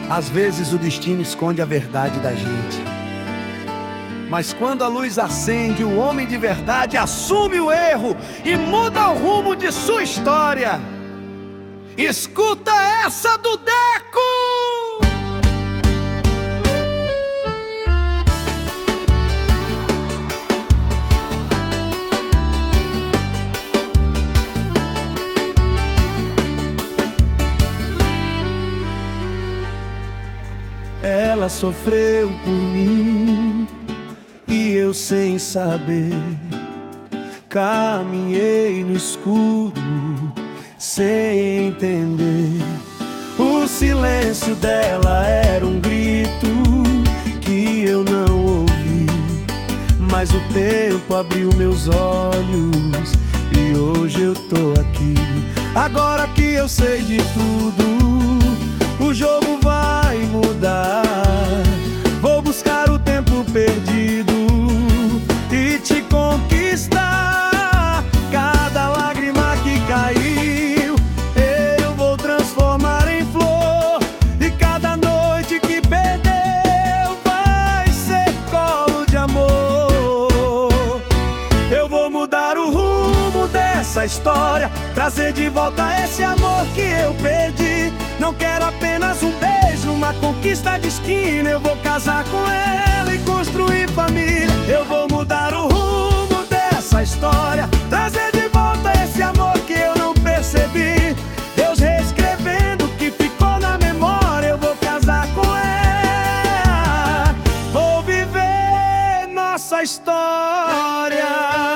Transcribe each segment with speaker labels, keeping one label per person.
Speaker 1: Às vezes o destino esconde a verdade da gente, mas quando a luz acende, o homem de verdade assume o erro e muda o rumo de sua história. Escuta essa do Deco! Ela sofreu por mim e eu sem saber caminhei no escuro sem entender. O silêncio dela era um grito que eu não ouvi, mas o tempo abriu meus olhos e hoje eu tô aqui. Agora que eu sei de tudo, o jogo vai mudar. Vou buscar o tempo perdido e te conquistar. Cada lágrima que caiu eu vou transformar em flor, e cada noite que perdeu vai ser colo de amor. Eu vou mudar o rumo dessa história, trazer de volta esse amor que eu perdi. Não quero apenas um beijo, uma conquista de esquina. Eu vou casar com ela e construir família. Eu vou mudar o rumo dessa história, trazer de volta esse amor que eu não percebi. Deus reescrevendo o que ficou na memória. Eu vou casar com ela, vou viver nossa história.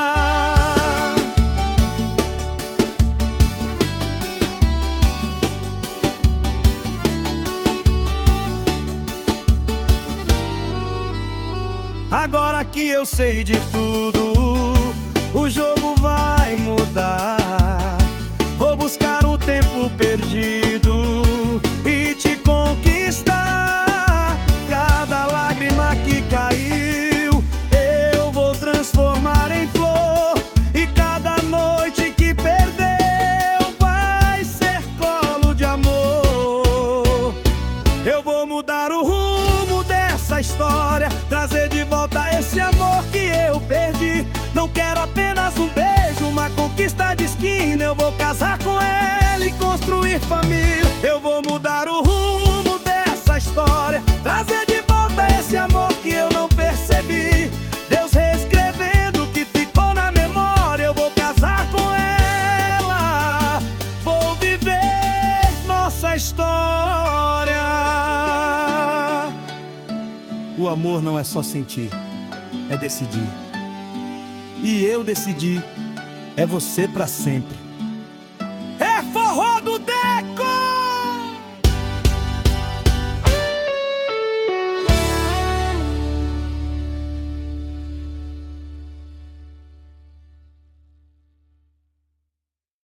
Speaker 1: Agora que eu sei de tudo, o jogo vai mudar. Vou buscar o tempo perdido e te conquistar. Cada lágrima que caiu eu vou transformar em flor, e cada noite que perdeu vai ser colo de amor. Eu vou mudar o rumo dessa história, trazer de volta esse amor que eu perdi. Não quero apenas um beijo, uma conquista de esquina. Eu vou casar com ela e construir família. Eu vou mudar o rumo dessa história, trazer de volta esse amor que eu não percebi. Deus reescrevendo o que ficou na memória. Eu vou casar com ela, vou viver nossa história. O amor não é só sentir, é decidir. E eu decidi, é você pra sempre. É forró do